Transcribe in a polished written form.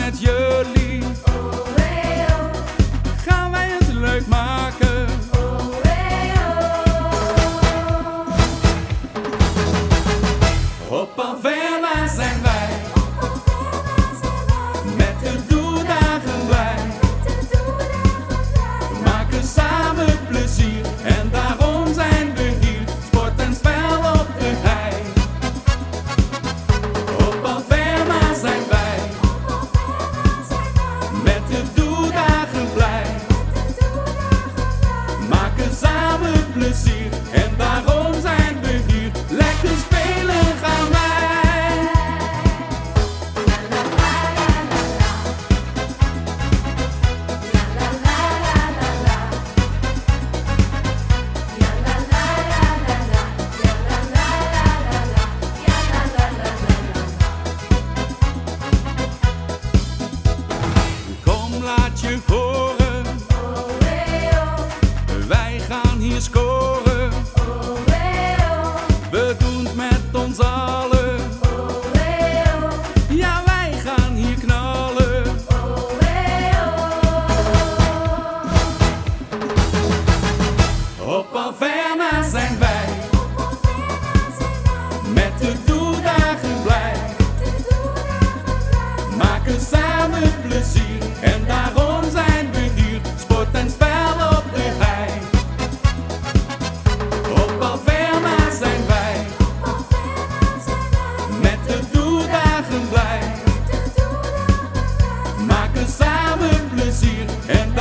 met jullie gaan wij het leuk maken. Op Alverna zijn wij, met de doedagen blij. We maken samen plezier en daarom zijn we hier. Sport en spel op de hei. Op Alverna zijn wij, met de doedagen blij. We maken samen plezier en daarom zijn we hier. Lekker spelen gaan wij. Kom, laat je horen, wij gaan hier scoren. We doen het met ons allen, ja wij gaan hier knallen. Op Alverna zijn wij, met de doedagen blij. Maken samen plezier en daarom zijn we hier. Sport en spel op de hei. Op Alverna zijn wij, met de doedagen blij. Maken samen plezier en